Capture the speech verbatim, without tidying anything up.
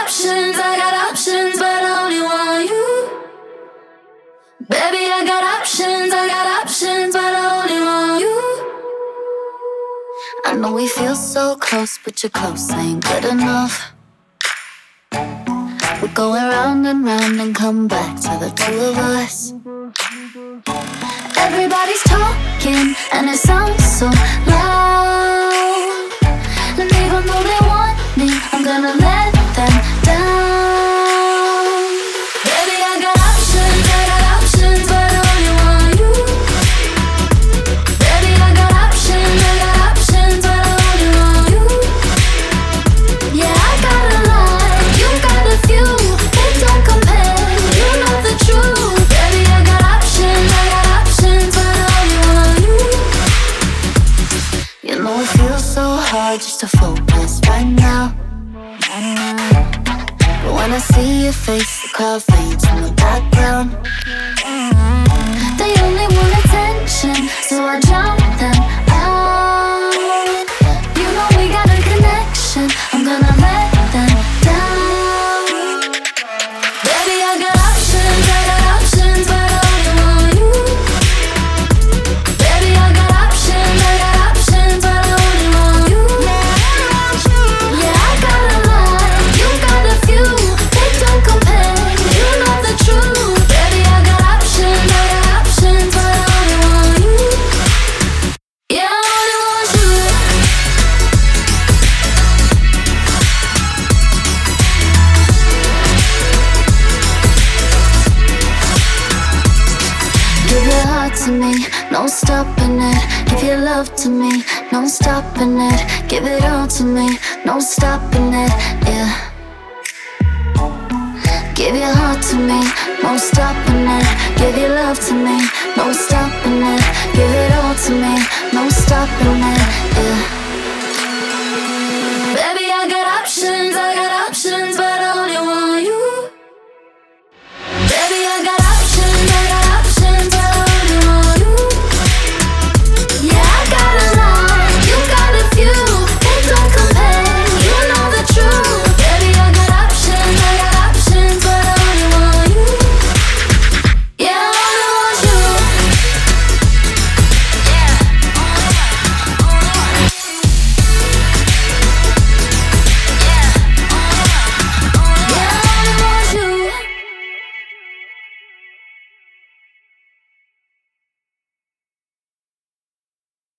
options, I got options, but I only want you. Baby, I got options, I got options, but I only want you. I know we feel so close, but you're close ain't good enough. We're going round and round and come back to the two of us. Everybody's talking and it sounds so loud. And even though they want me, I'm gonna let them down. Baby, I got options, I got options, but I only want you. Baby, I got options, I got options, but I only want you. Yeah, I got a lot, you got a few. They don't compare, you know the truth. Baby, I got options, I got options, but I only want you. You know it feels so hard just to focus right now. But when I see your face, the crowd fades in the background. They only want attention, so I drown them out. You know we got a connection, I'm gonna let them down. Baby, I got options, I got options, but I only want you. Baby, I got options, I got options, but I only want you. Yeah, I got a lot, you got a few. They don't compare, you know the truth. Baby, I got options, I got options, but I only want you. Yeah, I only want you. Give your heart to me, no stopping it. Give your love to me, no stopping it. Give it all to me, no stopping it, yeah. Give your heart to me, no stopping it. Give your love to me, no stopping it. Give it all to me, no stopping it, yeah.